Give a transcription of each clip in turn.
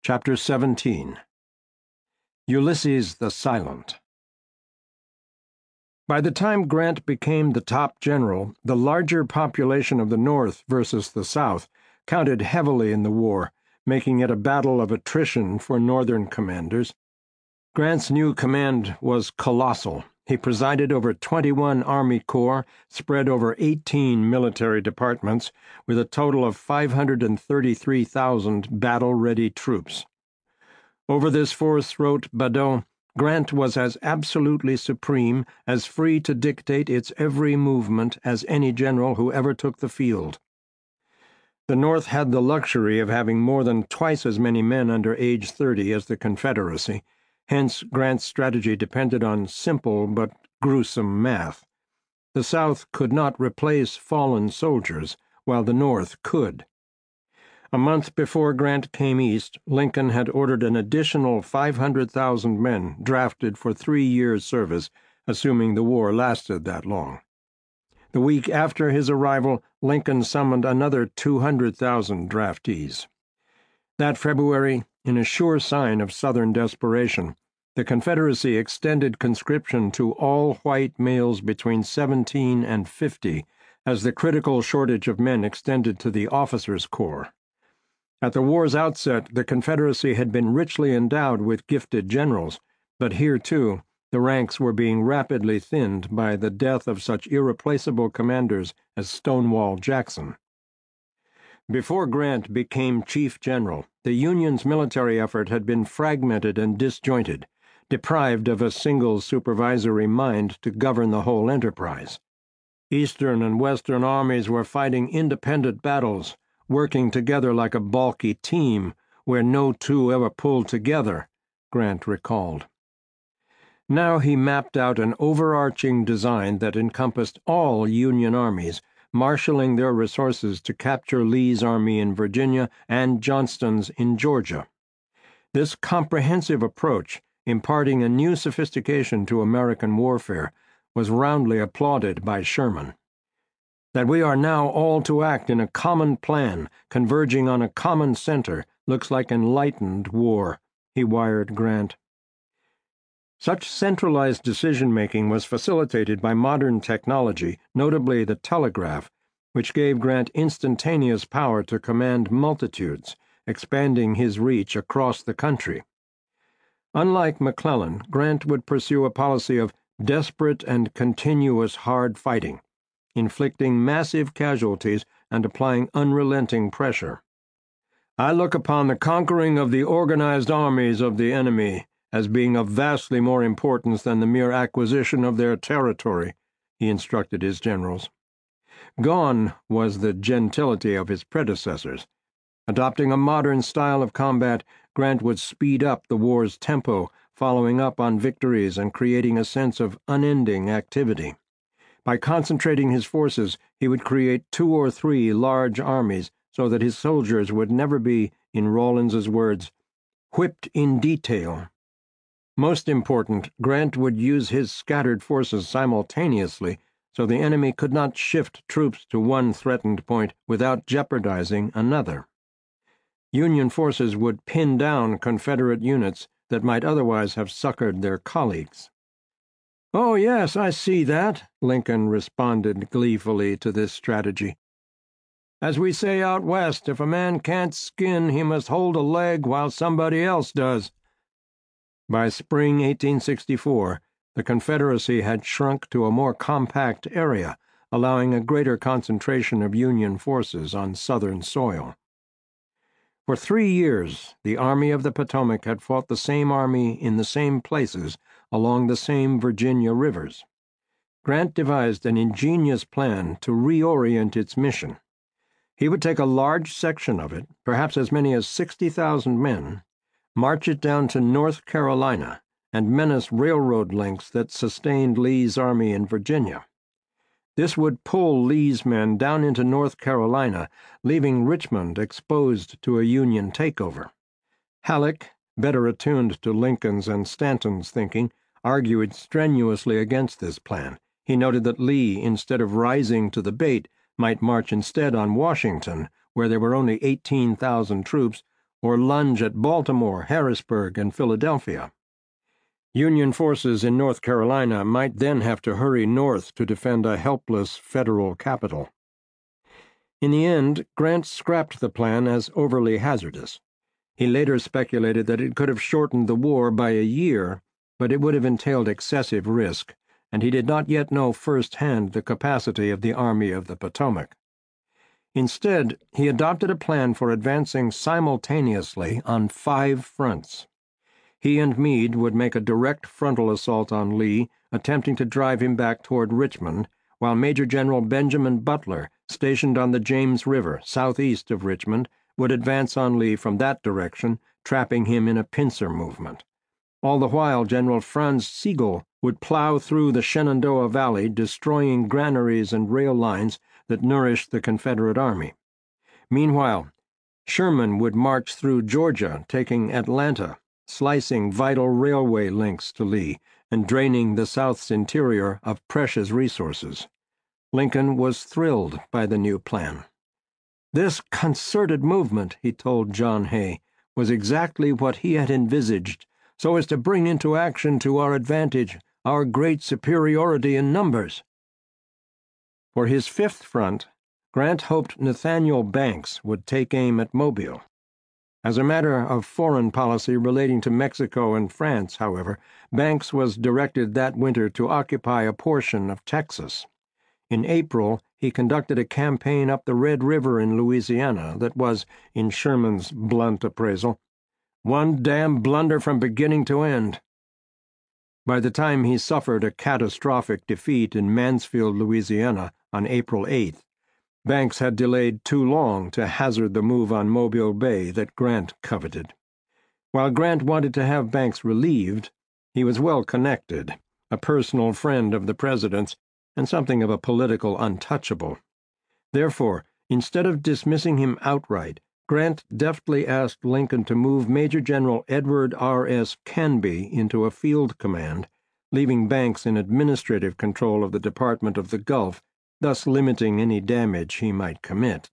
Chapter 17. Ulysses the Silent. By the time Grant became the top general, the larger population of the North versus the South counted heavily in the war, making it a battle of attrition for Northern commanders. Grant's new command was colossal. He presided over 21 Army corps spread over 18 military departments, with a total of 533,000 battle-ready troops. Over this force, wrote Badeau, Grant was as absolutely supreme, as free to dictate its every movement as any general who ever took the field. The North had the luxury of having more than twice as many men under age 30 as the Confederacy. Hence, Grant's strategy depended on simple but gruesome math. The South could not replace fallen soldiers, while the North could. A month before Grant came east, Lincoln had ordered an additional 500,000 men drafted for 3 years' service, assuming the war lasted that long. The week after his arrival, Lincoln summoned another 200,000 draftees. That February, in a sure sign of Southern desperation, the Confederacy extended conscription to all white males between 17 and 50, as the critical shortage of men extended to the officers' corps. At the war's outset, the Confederacy had been richly endowed with gifted generals, but here, too, the ranks were being rapidly thinned by the death of such irreplaceable commanders as Stonewall Jackson. Before Grant became chief general, the Union's military effort had been fragmented and disjointed, deprived of a single supervisory mind to govern the whole enterprise. Eastern and Western armies were fighting independent battles, working together like a balky team, where no two ever pulled together, Grant recalled. Now he mapped out an overarching design that encompassed all Union armies, marshaling their resources to capture Lee's army in Virginia and Johnston's in Georgia. This comprehensive approach, imparting a new sophistication to American warfare, was roundly applauded by Sherman. That we are now all to act in a common plan, converging on a common center, looks like enlightened war, he wired Grant. Such centralized decision-making was facilitated by modern technology, notably the telegraph, which gave Grant instantaneous power to command multitudes, expanding his reach across the country. Unlike McClellan, Grant would pursue a policy of desperate and continuous hard fighting, inflicting massive casualties and applying unrelenting pressure. I look upon the conquering of the organized armies of the enemy as being of vastly more importance than the mere acquisition of their territory, he instructed his generals. Gone was the gentility of his predecessors. Adopting a modern style of combat, Grant would speed up the war's tempo, following up on victories and creating a sense of unending activity. By concentrating his forces, he would create 2 or 3 large armies so that his soldiers would never be, in Rawlins's words, whipped in detail. Most important, Grant would use his scattered forces simultaneously so the enemy could not shift troops to one threatened point without jeopardizing another. Union forces would pin down Confederate units that might otherwise have succored their colleagues. "Oh, yes, I see that," Lincoln responded gleefully to this strategy. "As we say out west, if a man can't skin, he must hold a leg while somebody else does." By spring 1864, the Confederacy had shrunk to a more compact area, allowing a greater concentration of Union forces on Southern soil. For 3 years, the Army of the Potomac had fought the same army in the same places along the same Virginia rivers. Grant devised an ingenious plan to reorient its mission. He would take a large section of it, perhaps as many as 60,000 men, march it down to North Carolina, and menace railroad links that sustained Lee's army in Virginia. This would pull Lee's men down into North Carolina, leaving Richmond exposed to a Union takeover. Halleck, better attuned to Lincoln's and Stanton's thinking, argued strenuously against this plan. He noted that Lee, instead of rising to the bait, might march instead on Washington, where there were only 18,000 troops, or lunge at Baltimore, Harrisburg, and Philadelphia. Union forces in North Carolina might then have to hurry north to defend a helpless federal capital. In the end, Grant scrapped the plan as overly hazardous. He later speculated that it could have shortened the war by a year, but it would have entailed excessive risk, and he did not yet know firsthand the capacity of the Army of the Potomac. Instead, he adopted a plan for advancing simultaneously on 5 fronts. He and Meade would make a direct frontal assault on Lee, attempting to drive him back toward Richmond, while Major General Benjamin Butler, stationed on the James River southeast of Richmond, would advance on Lee from that direction, trapping him in a pincer movement. All the while, General Franz Sigel would plow through the Shenandoah Valley, destroying granaries and rail lines that nourished the Confederate Army. Meanwhile, Sherman would march through Georgia, taking Atlanta, slicing vital railway links to Lee, and draining the South's interior of precious resources. Lincoln was thrilled by the new plan. This concerted movement, he told John Hay, was exactly what he had envisaged, so as to bring into action to our advantage our great superiority in numbers. For his 5th front, Grant hoped Nathaniel Banks would take aim at Mobile. As a matter of foreign policy relating to Mexico and France, however, Banks was directed that winter to occupy a portion of Texas. In April, he conducted a campaign up the Red River in Louisiana that was, in Sherman's blunt appraisal, one damn blunder from beginning to end. By the time he suffered a catastrophic defeat in Mansfield, Louisiana, on April 8th, Banks had delayed too long to hazard the move on Mobile Bay that Grant coveted. While Grant wanted to have Banks relieved, he was well connected, a personal friend of the president's, and something of a political untouchable. Therefore, instead of dismissing him outright, Grant deftly asked Lincoln to move Major General Edward R. S. Canby into a field command, leaving Banks in administrative control of the Department of the Gulf, thus limiting any damage he might commit.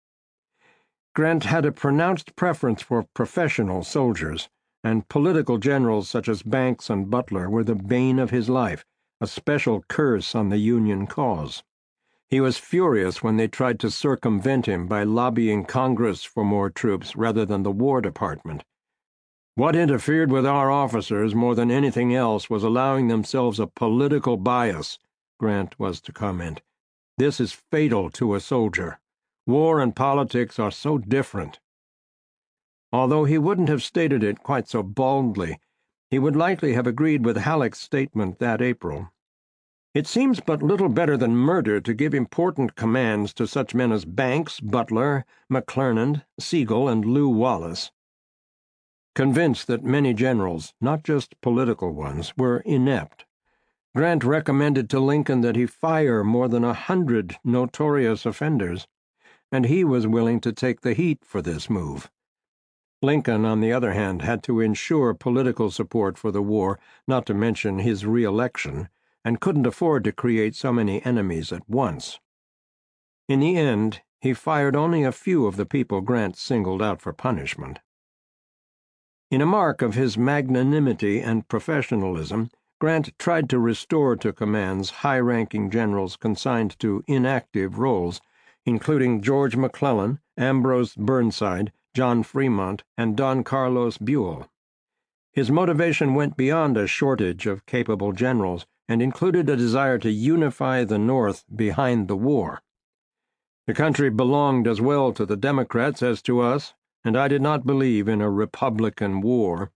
Grant had a pronounced preference for professional soldiers, and political generals such as Banks and Butler were the bane of his life, a special curse on the Union cause. He was furious when they tried to circumvent him by lobbying Congress for more troops rather than the War Department. What interfered with our officers more than anything else was allowing themselves a political bias, Grant was to comment. This is fatal to a soldier. War and politics are so different. Although he wouldn't have stated it quite so baldly, he would likely have agreed with Halleck's statement that April. It seems but little better than murder to give important commands to such men as Banks, Butler, McClernand, Sigel, and Lew Wallace. Convinced that many generals, not just political ones, were inept, Grant recommended to Lincoln that he fire more than 100 notorious offenders, and he was willing to take the heat for this move. Lincoln, on the other hand, had to ensure political support for the war, not to mention his re-election, and couldn't afford to create so many enemies at once. In the end, he fired only a few of the people Grant singled out for punishment. In a mark of his magnanimity and professionalism, Grant tried to restore to commands high-ranking generals consigned to inactive roles, including George McClellan, Ambrose Burnside, John Fremont, and Don Carlos Buell. His motivation went beyond a shortage of capable generals and included a desire to unify the North behind the war. The country belonged as well to the Democrats as to us, and I did not believe in a Republican war.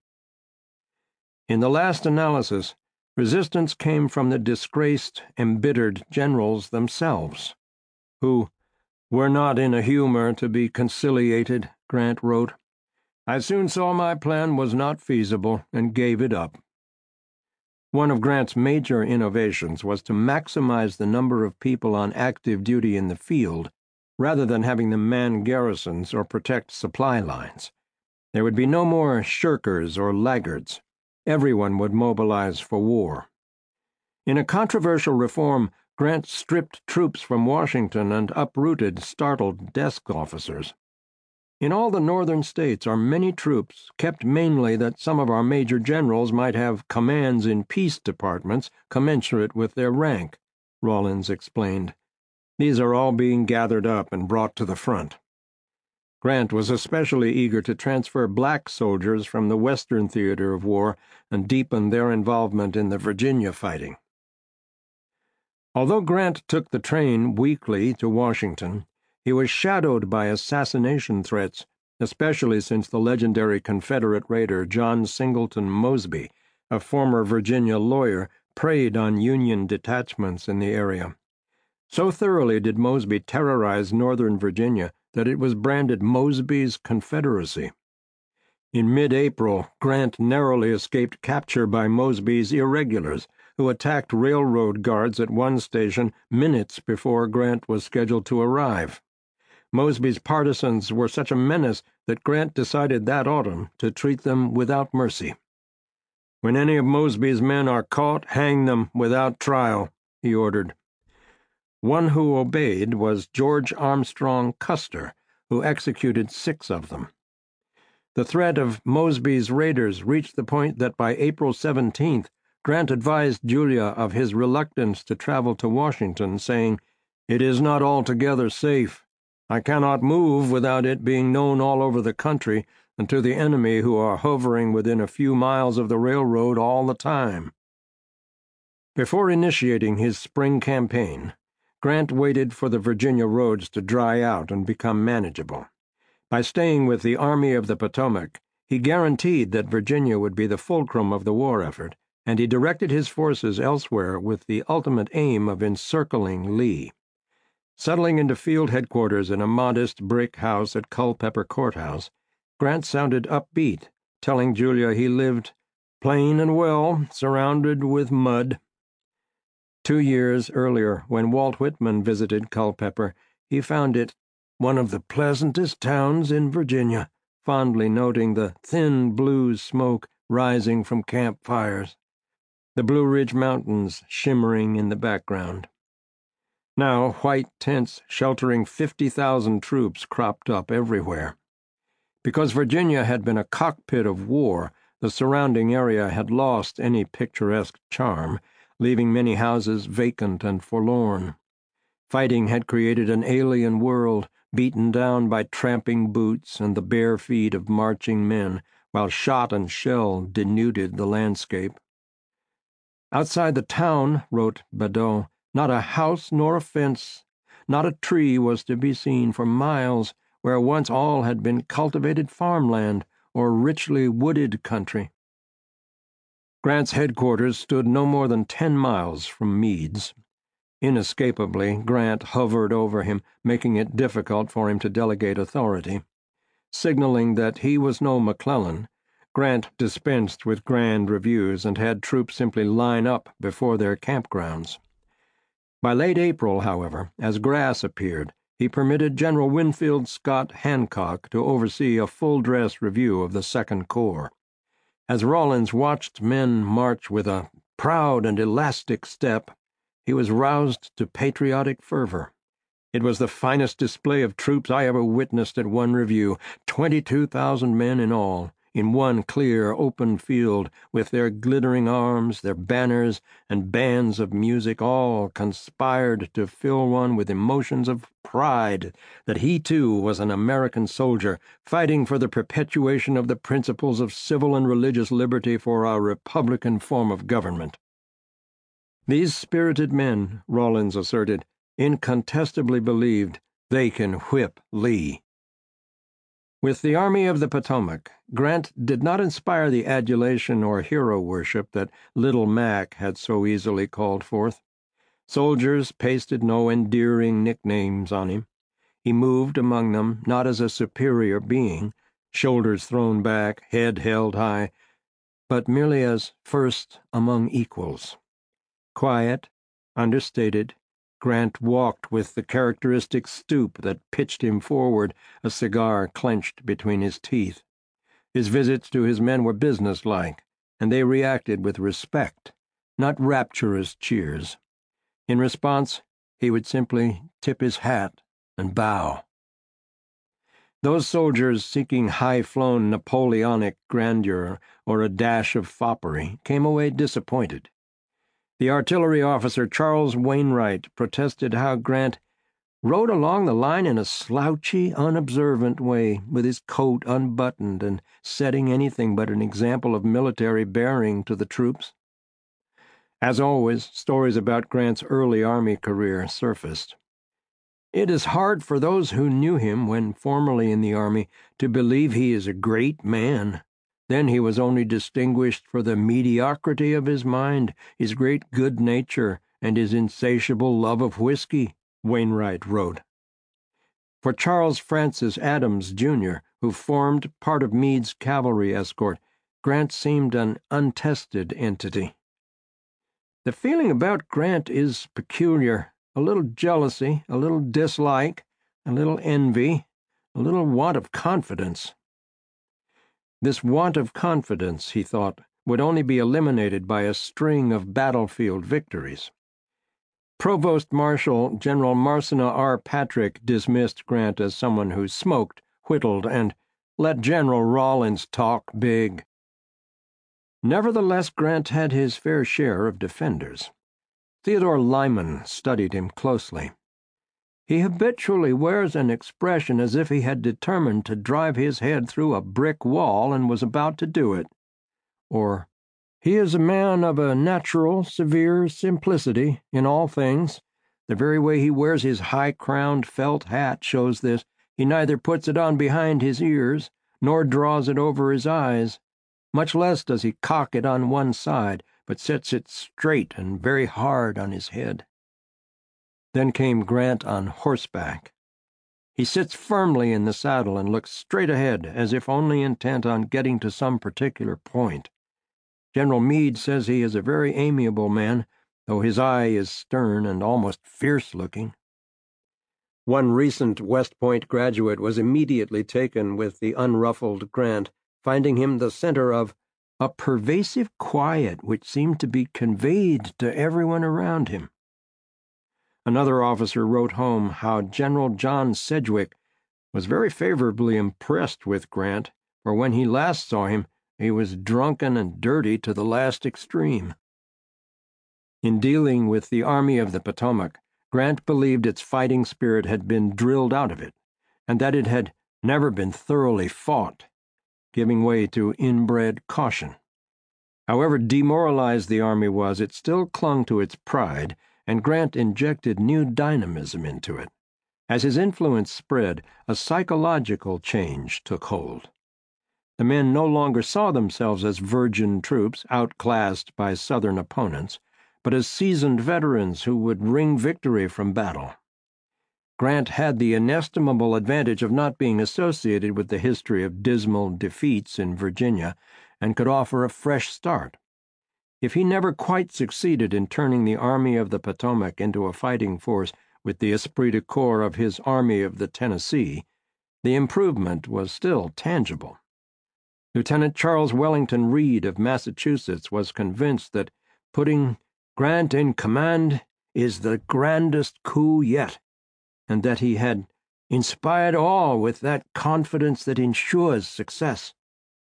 In the last analysis, resistance came from the disgraced, embittered generals themselves, who were not in a humor to be conciliated, Grant wrote. I soon saw my plan was not feasible and gave it up. One of Grant's major innovations was to maximize the number of people on active duty in the field, rather than having them man garrisons or protect supply lines. There would be no more shirkers or laggards. Everyone would mobilize for war. In a controversial reform, Grant stripped troops from Washington and uprooted startled desk officers. In all the northern states are many troops kept mainly that some of our major generals might have commands in peace departments commensurate with their rank," Rawlins explained. "These are all being gathered up and brought to the front." Grant was especially eager to transfer black soldiers from the western theater of war and deepen their involvement in the Virginia fighting. Although Grant took the train weekly to Washington, he was shadowed by assassination threats, especially since the legendary Confederate raider John Singleton Mosby, a former Virginia lawyer, preyed on Union detachments in the area. So thoroughly did Mosby terrorize northern Virginia that it was branded Mosby's Confederacy. In mid-April, Grant narrowly escaped capture by Mosby's irregulars, who attacked railroad guards at one station minutes before Grant was scheduled to arrive. Mosby's partisans were such a menace that Grant decided that autumn to treat them without mercy. "When any of Mosby's men are caught, hang them without trial," he ordered. One who obeyed was George Armstrong Custer, who executed 6 of them. The threat of Mosby's raiders reached the point that by April 17th, Grant advised Julia of his reluctance to travel to Washington, saying, "It is not altogether safe. I cannot move without it being known all over the country and to the enemy who are hovering within a few miles of the railroad all the time." Before initiating his spring campaign, Grant waited for the Virginia roads to dry out and become manageable. By staying with the Army of the Potomac, he guaranteed that Virginia would be the fulcrum of the war effort, and he directed his forces elsewhere with the ultimate aim of encircling Lee. Settling into field headquarters in a modest brick house at Culpeper Courthouse, Grant sounded upbeat, telling Julia he lived plain and well, surrounded with mud. 2 years earlier, when Walt Whitman visited Culpeper, he found it "one of the pleasantest towns in Virginia," fondly noting the thin blue smoke rising from campfires, the Blue Ridge Mountains shimmering in the background. Now white tents sheltering 50,000 troops cropped up everywhere. Because Virginia had been a cockpit of war, the surrounding area had lost any picturesque charm, leaving many houses vacant and forlorn. Fighting had created an alien world, beaten down by tramping boots and the bare feet of marching men, while shot and shell denuded the landscape. "Outside the town," wrote Badeau, "not a house nor a fence, not a tree was to be seen for miles, where once all had been cultivated farmland or richly wooded country." Grant's headquarters stood no more than 10 miles from Meade's. Inescapably, Grant hovered over him, making it difficult for him to delegate authority. Signaling that he was no McClellan, Grant dispensed with grand reviews and had troops simply line up before their campgrounds. By late April, however, as grass appeared, he permitted General Winfield Scott Hancock to oversee a full-dress review of the Second Corps. As Rawlins watched men march with a proud and elastic step, he was roused to patriotic fervor. It was the finest display of troops I ever witnessed at one review, 22,000 men in all, in one clear, open field, with their glittering arms, their banners, and bands of music all conspired to fill one with emotions of pride that he too was an American soldier fighting for the perpetuation of the principles of civil and religious liberty for our republican form of government. These spirited men, Rawlins asserted, incontestably believed they can whip Lee. With the Army of the Potomac, Grant did not inspire the adulation or hero worship that Little Mac had so easily called forth. Soldiers pasted no endearing nicknames on him. He moved among them not as a superior being, shoulders thrown back, head held high, but merely as first among equals. Quiet, understated, Grant walked with the characteristic stoop that pitched him forward, a cigar clenched between his teeth. His visits to his men were businesslike, and they reacted with respect, not rapturous cheers. In response, he would simply tip his hat and bow. Those soldiers seeking high-flown Napoleonic grandeur or a dash of foppery came away disappointed. The artillery officer Charles Wainwright protested how Grant rode along the line in a slouchy, unobservant way, with his coat unbuttoned and setting anything but an example of military bearing to the troops. As always, stories about Grant's early Army career surfaced. It is hard for those who knew him when formerly in the Army to believe he is a great man. Then he was only distinguished for the mediocrity of his mind, his great good nature, and his insatiable love of whiskey, Wainwright wrote. For Charles Francis Adams, Jr., who formed part of Meade's cavalry escort, Grant seemed an untested entity. The feeling about Grant is peculiar, a little jealousy, a little dislike, a little envy, a little want of confidence. This want of confidence, he thought, would only be eliminated by a string of battlefield victories. Provost Marshal General Marcena R. Patrick dismissed Grant as someone who smoked, whittled, and let General Rawlins talk big. Nevertheless, Grant had his fair share of defenders. Theodore Lyman studied him closely. He habitually wears an expression as if he had determined to drive his head through a brick wall and was about to do it. Or, he is a man of a natural, severe simplicity in all things. The very way he wears his high-crowned felt hat shows this. He neither puts it on behind his ears, nor draws it over his eyes. Much less does he cock it on one side, but sets it straight and very hard on his head. Then came Grant on horseback. He sits firmly in the saddle and looks straight ahead, as if only intent on getting to some particular point. General Meade says he is a very amiable man, though his eye is stern and almost fierce-looking. One recent West Point graduate was immediately taken with the unruffled Grant, finding him the center of a pervasive quiet which seemed to be conveyed to everyone around him. Another officer wrote home how General John Sedgwick was very favorably impressed with Grant, for when he last saw him, he was drunken and dirty to the last extreme. In dealing with the Army of the Potomac, Grant believed its fighting spirit had been drilled out of it, and that it had never been thoroughly fought, giving way to inbred caution. However demoralized the Army was, it still clung to its pride, and Grant injected new dynamism into it. As his influence spread, a psychological change took hold. The men no longer saw themselves as virgin troops outclassed by Southern opponents, but as seasoned veterans who would wring victory from battle. Grant had the inestimable advantage of not being associated with the history of dismal defeats in Virginia, and could offer a fresh start. If he never quite succeeded in turning the Army of the Potomac into a fighting force with the esprit de corps of his Army of the Tennessee, the improvement was still tangible. Lieutenant Charles Wellington Reed of Massachusetts was convinced that putting Grant in command is the grandest coup yet, and that he had inspired all with that confidence that ensures success.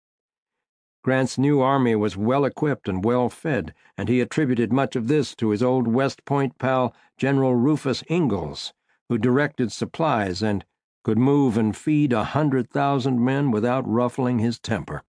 Grant's new army was well equipped and well fed, and he attributed much of this to his old West Point pal, General Rufus Ingalls, who directed supplies and could move and feed 100,000 men without ruffling his temper.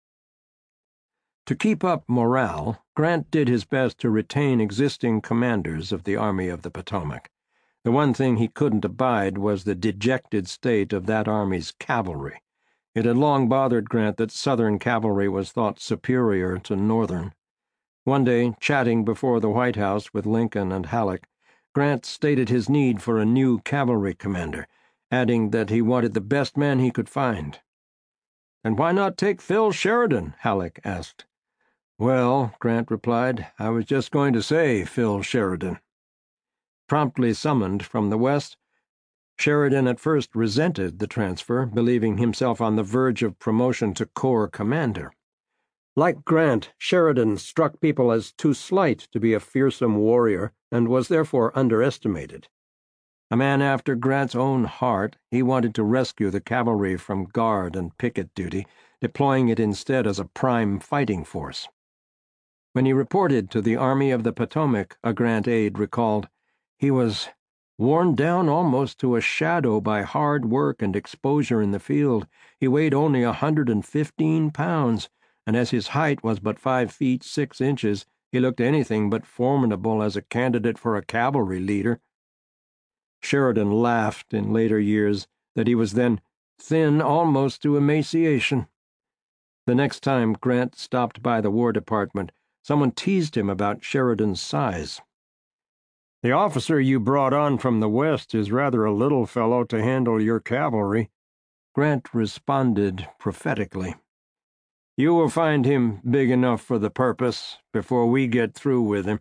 To keep up morale, Grant did his best to retain existing commanders of the Army of the Potomac. The one thing he couldn't abide was the dejected state of that army's cavalry. It had long bothered Grant that Southern cavalry was thought superior to Northern. One day, chatting before the White House with Lincoln and Halleck, Grant stated his need for a new cavalry commander, adding that he wanted the best man he could find. "And why not take Phil Sheridan?" Halleck asked. "Well," Grant replied, "I was just going to say Phil Sheridan." Promptly summoned from the West, Sheridan at first resented the transfer, believing himself on the verge of promotion to corps commander. Like Grant, Sheridan struck people as too slight to be a fearsome warrior and was therefore underestimated. A man after Grant's own heart, he wanted to rescue the cavalry from guard and picket duty, deploying it instead as a prime fighting force. When he reported to the Army of the Potomac, a Grant aide recalled, he was worn down almost to a shadow by hard work and exposure in the field. He weighed only 115 pounds, and as his height was but 5 feet 6 inches, he looked anything but formidable as a candidate for a cavalry leader. Sheridan laughed in later years that he was then thin almost to emaciation. The next time Grant stopped by the War Department, someone teased him about Sheridan's size. "The officer you brought on from the West is rather a little fellow to handle your cavalry," Grant responded prophetically. "You will find him big enough for the purpose before we get through with him."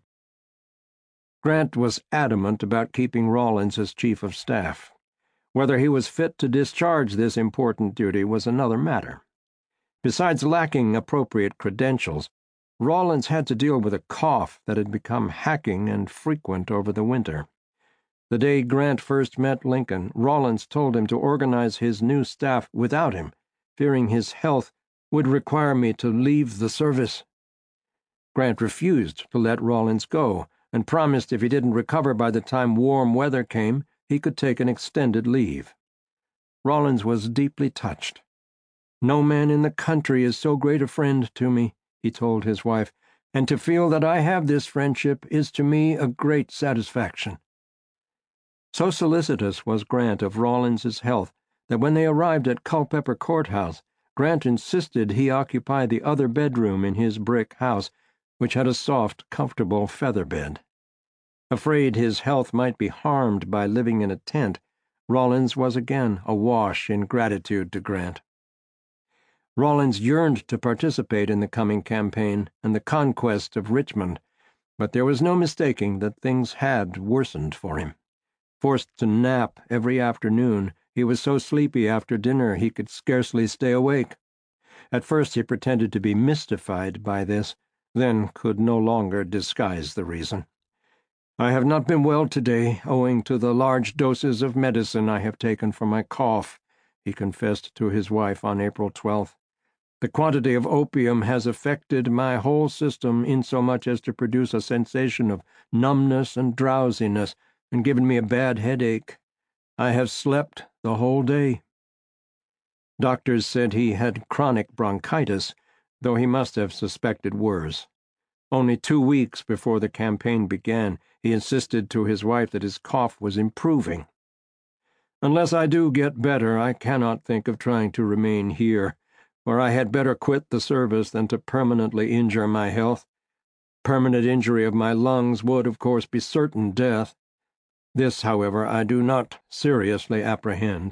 Grant was adamant about keeping Rawlins as chief of staff. Whether he was fit to discharge this important duty was another matter. Besides lacking appropriate credentials, Rawlins had to deal with a cough that had become hacking and frequent over the winter. The day Grant first met Lincoln, Rawlins told him to organize his new staff without him, fearing his health would require me to leave the service. Grant refused to let Rawlins go, and promised if he didn't recover by the time warm weather came, he could take an extended leave. Rawlins was deeply touched. "No man in the country is so great a friend to me," he told his wife, "and to feel that I have this friendship is to me a great satisfaction." So solicitous was Grant of Rawlins's health that when they arrived at Culpeper Courthouse, Grant insisted he occupy the other bedroom in his brick house, which had a soft, comfortable feather bed. Afraid his health might be harmed by living in a tent, Rawlins was again awash in gratitude to Grant. Rawlins yearned to participate in the coming campaign and the conquest of Richmond, but there was no mistaking that things had worsened for him. Forced to nap every afternoon, he was so sleepy after dinner he could scarcely stay awake. At first he pretended to be mystified by this, then could no longer disguise the reason. "I have not been well today, owing to the large doses of medicine I have taken for my cough," he confessed to his wife on April 12th. "The quantity of opium has affected my whole system insomuch as to produce a sensation of numbness and drowsiness, and given me a bad headache. I have slept the whole day." Doctors said he had chronic bronchitis, though he must have suspected worse. Only 2 weeks before the campaign began, he insisted to his wife that his cough was improving. "Unless I do get better, I cannot think of trying to remain here, where I had better quit the service than to permanently injure my health. Permanent injury of my lungs would, of course, be certain death. This, however, I do not seriously apprehend."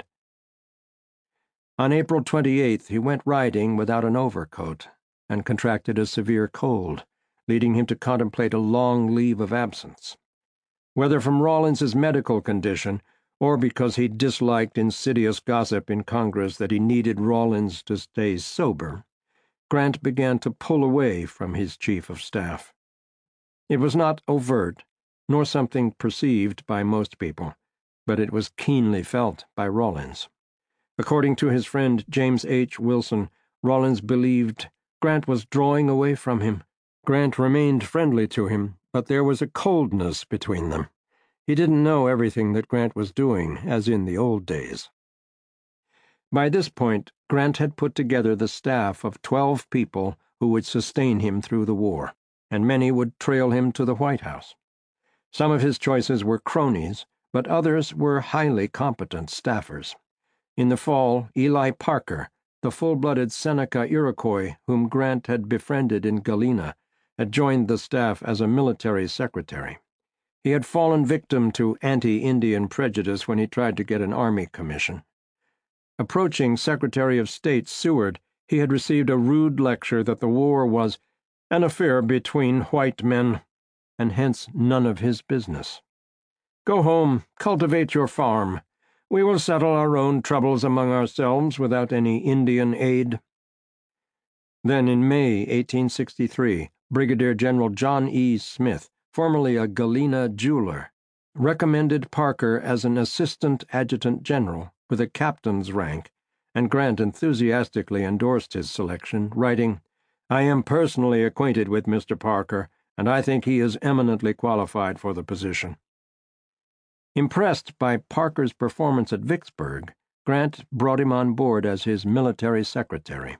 On April 28th he went riding without an overcoat, and contracted a severe cold, leading him to contemplate a long leave of absence. Whether from Rawlins's medical condition, or because he disliked insidious gossip in Congress that he needed Rawlins to stay sober, Grant began to pull away from his chief of staff. It was not overt, nor something perceived by most people, but it was keenly felt by Rawlins. According to his friend James H. Wilson, Rawlins believed Grant was drawing away from him. Grant remained friendly to him, but there was a coldness between them. He didn't know everything that Grant was doing, as in the old days. By this point, Grant had put together the staff of 12 people who would sustain him through the war, and many would trail him to the White House. Some of his choices were cronies, but others were highly competent staffers. In the fall, Eli Parker, the full-blooded Seneca Iroquois whom Grant had befriended in Galena, had joined the staff as a military secretary. He had fallen victim to anti-Indian prejudice when he tried to get an Army commission. Approaching Secretary of State Seward, he had received a rude lecture that the war was an affair between white men, and hence none of his business. "Go home, cultivate your farm. We will settle our own troubles among ourselves without any Indian aid." Then in May 1863, Brigadier General John E. Smith, formerly a Galena jeweler, recommended Parker as an assistant adjutant general with a captain's rank, and Grant enthusiastically endorsed his selection, writing, "I am personally acquainted with Mr. Parker, and I think he is eminently qualified for the position." Impressed by Parker's performance at Vicksburg, Grant brought him on board as his military secretary.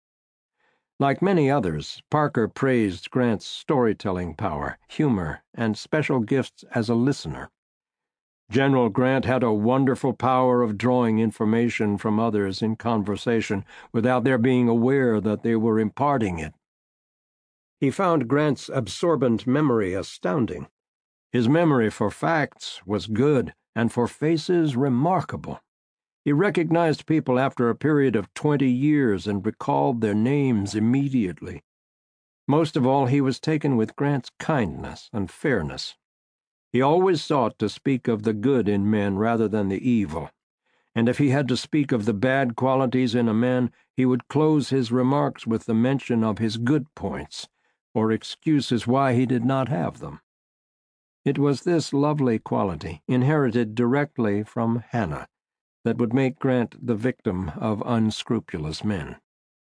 Like many others, Parker praised Grant's storytelling power, humor, and special gifts as a listener. General Grant had a wonderful power of drawing information from others in conversation without their being aware that they were imparting it. He found Grant's absorbent memory astounding. His memory for facts was good, and for faces remarkable. He recognized people after a period of 20 years and recalled their names immediately. Most of all, he was taken with Grant's kindness and fairness. He always sought to speak of the good in men rather than the evil, and if he had to speak of the bad qualities in a man, he would close his remarks with the mention of his good points, or excuses why he did not have them. It was this lovely quality, inherited directly from Hannah, that would make Grant the victim of unscrupulous men.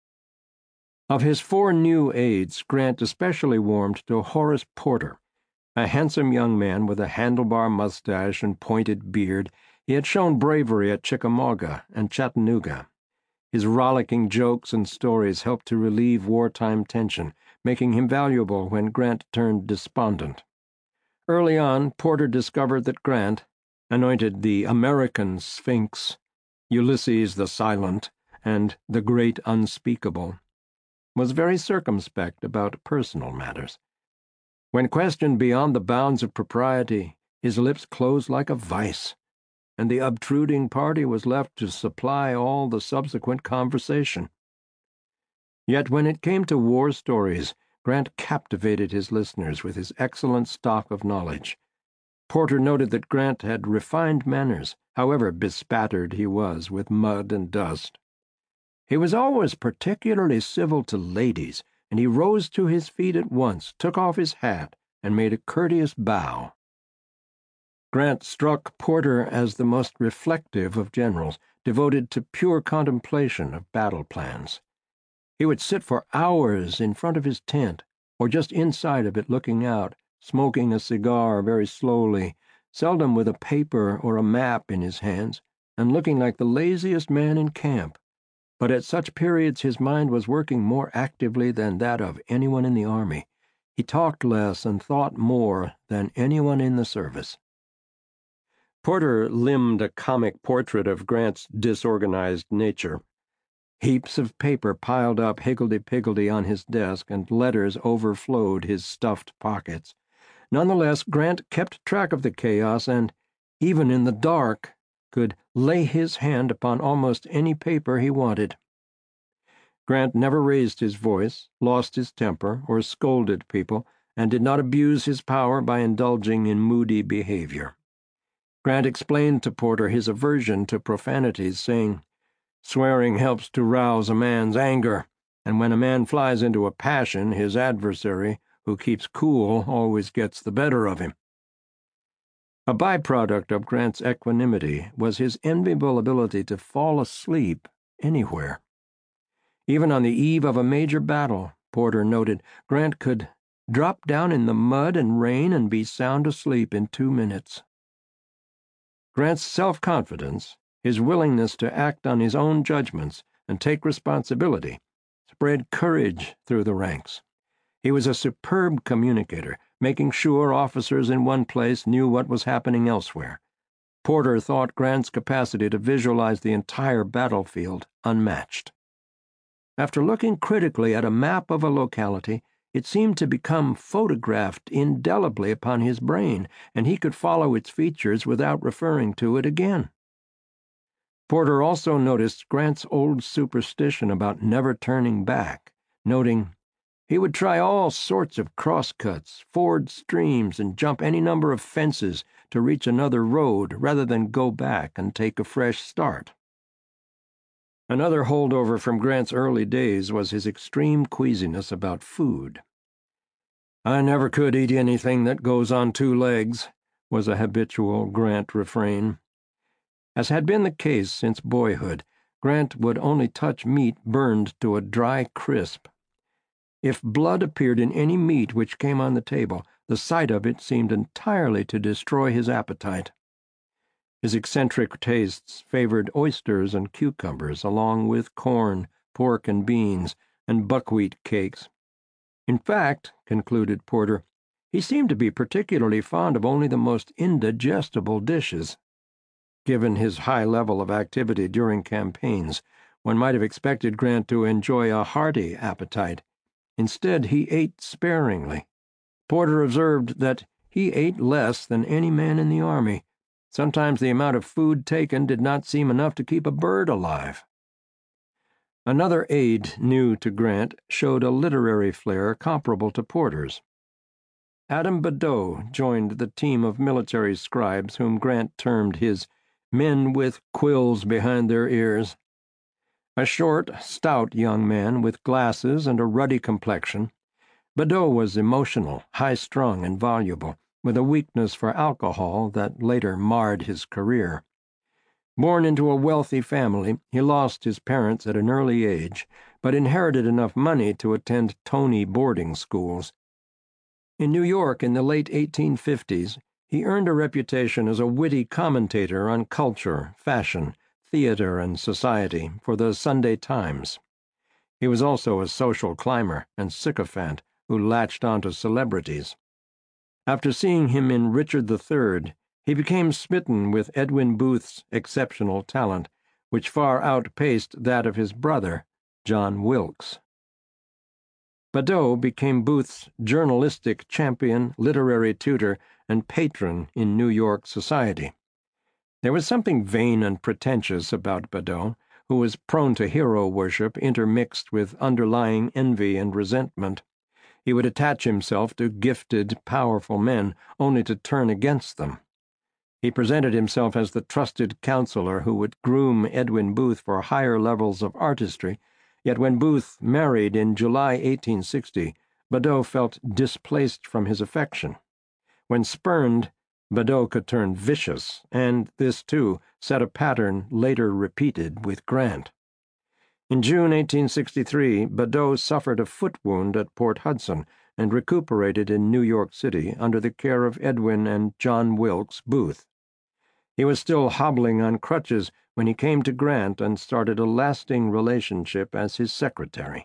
Of his 4 new aides, Grant especially warmed to Horace Porter, a handsome young man with a handlebar mustache and pointed beard. He had shown bravery at Chickamauga and Chattanooga. His rollicking jokes and stories helped to relieve wartime tension, making him valuable when Grant turned despondent. Early on, Porter discovered that Grant, anointed the American Sphinx, Ulysses the Silent, and the Great Unspeakable, was very circumspect about personal matters. When questioned beyond the bounds of propriety, his lips closed like a vice, and the obtruding party was left to supply all the subsequent conversation. Yet when it came to war stories, Grant captivated his listeners with his excellent stock of knowledge. Porter noted that Grant had refined manners, however bespattered he was with mud and dust. He was always particularly civil to ladies, and he rose to his feet at once, took off his hat, and made a courteous bow. Grant struck Porter as the most reflective of generals, devoted to pure contemplation of battle plans. He would sit for hours in front of his tent, or just inside of it looking out, smoking a cigar very slowly, seldom with a paper or a map in his hands, and looking like the laziest man in camp. But at such periods his mind was working more actively than that of anyone in the army. He talked less and thought more than anyone in the service. Porter limned a comic portrait of Grant's disorganized nature. Heaps of paper piled up higgledy-piggledy on his desk, and letters overflowed his stuffed pockets. Nonetheless, Grant kept track of the chaos and, even in the dark, could lay his hand upon almost any paper he wanted. Grant never raised his voice, lost his temper, or scolded people, and did not abuse his power by indulging in moody behavior. Grant explained to Porter his aversion to profanities, saying, "Swearing helps to rouse a man's anger, and when a man flies into a passion, his adversary, who keeps cool, always gets the better of him." A byproduct of Grant's equanimity was his enviable ability to fall asleep anywhere. Even on the eve of a major battle, Porter noted, Grant could drop down in the mud and rain and be sound asleep in 2 minutes. Grant's self-confidence, his willingness to act on his own judgments and take responsibility, spread courage through the ranks. He was a superb communicator, making sure officers in one place knew what was happening elsewhere. Porter thought Grant's capacity to visualize the entire battlefield unmatched. After looking critically at a map of a locality, it seemed to become photographed indelibly upon his brain, and he could follow its features without referring to it again. Porter also noticed Grant's old superstition about never turning back, noting, "He would try all sorts of crosscuts, ford streams, and jump any number of fences to reach another road rather than go back and take a fresh start." Another holdover from Grant's early days was his extreme queasiness about food. "I never could eat anything that goes on 2 legs. was a habitual Grant refrain. As had been the case since boyhood, Grant would only touch meat burned to a dry crisp. If blood appeared in any meat which came on the table, the sight of it seemed entirely to destroy his appetite. His eccentric tastes favored oysters and cucumbers, along with corn, pork and beans, and buckwheat cakes. In fact, concluded Porter, he seemed to be particularly fond of only the most indigestible dishes. Given his high level of activity during campaigns, one might have expected Grant to enjoy a hearty appetite. Instead, he ate sparingly. Porter observed that he ate less than any man in the army. Sometimes the amount of food taken did not seem enough to keep a bird alive. Another aide new to Grant showed a literary flair comparable to Porter's. Adam Badeau joined the team of military scribes whom Grant termed his men with quills behind their ears. A short, stout young man with glasses and a ruddy complexion, Badeau was emotional, high-strung, and voluble, with a weakness for alcohol that later marred his career. Born into a wealthy family, he lost his parents at an early age, but inherited enough money to attend Tony boarding schools. In New York in the late 1850s, he earned a reputation as a witty commentator on culture, fashion, theater, and society for the Sunday Times. He was also a social climber and sycophant who latched onto celebrities. After seeing him in Richard III, he became smitten with Edwin Booth's exceptional talent, which far outpaced that of his brother, John Wilkes. Badeau became Booth's journalistic champion, literary tutor, and patron in New York society. There was something vain and pretentious about Badeau, who was prone to hero worship intermixed with underlying envy and resentment. He would attach himself to gifted, powerful men, only to turn against them. He presented himself as the trusted counselor who would groom Edwin Booth for higher levels of artistry, yet when Booth married in July 1860, Badeau felt displaced from his affection. When spurned, Badeau could turn vicious, and this, too, set a pattern later repeated with Grant. In June 1863, Badeau suffered a foot wound at Port Hudson and recuperated in New York City under the care of Edwin and John Wilkes Booth. He was still hobbling on crutches when he came to Grant and started a lasting relationship as his secretary.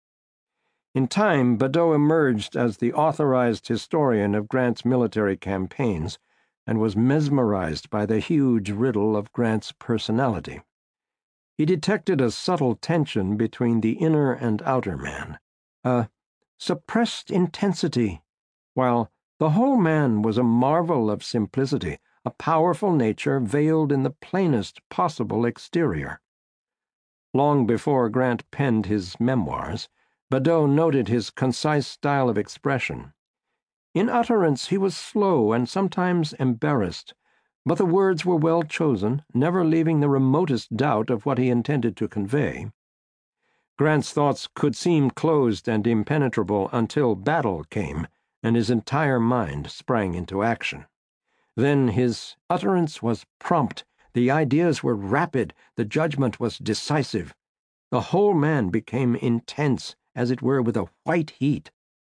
In time, Badeau emerged as the authorized historian of Grant's military campaigns and was mesmerized by the huge riddle of Grant's personality. He detected a subtle tension between the inner and outer man, a suppressed intensity, while the whole man was a marvel of simplicity, a powerful nature veiled in the plainest possible exterior. Long before Grant penned his memoirs, Badeau noted his concise style of expression. In utterance he was slow and sometimes embarrassed, but the words were well chosen, never leaving the remotest doubt of what he intended to convey. Grant's thoughts could seem closed and impenetrable until battle came, and his entire mind sprang into action. Then his utterance was prompt, the ideas were rapid, the judgment was decisive. The whole man became intense, as it were with a white heat.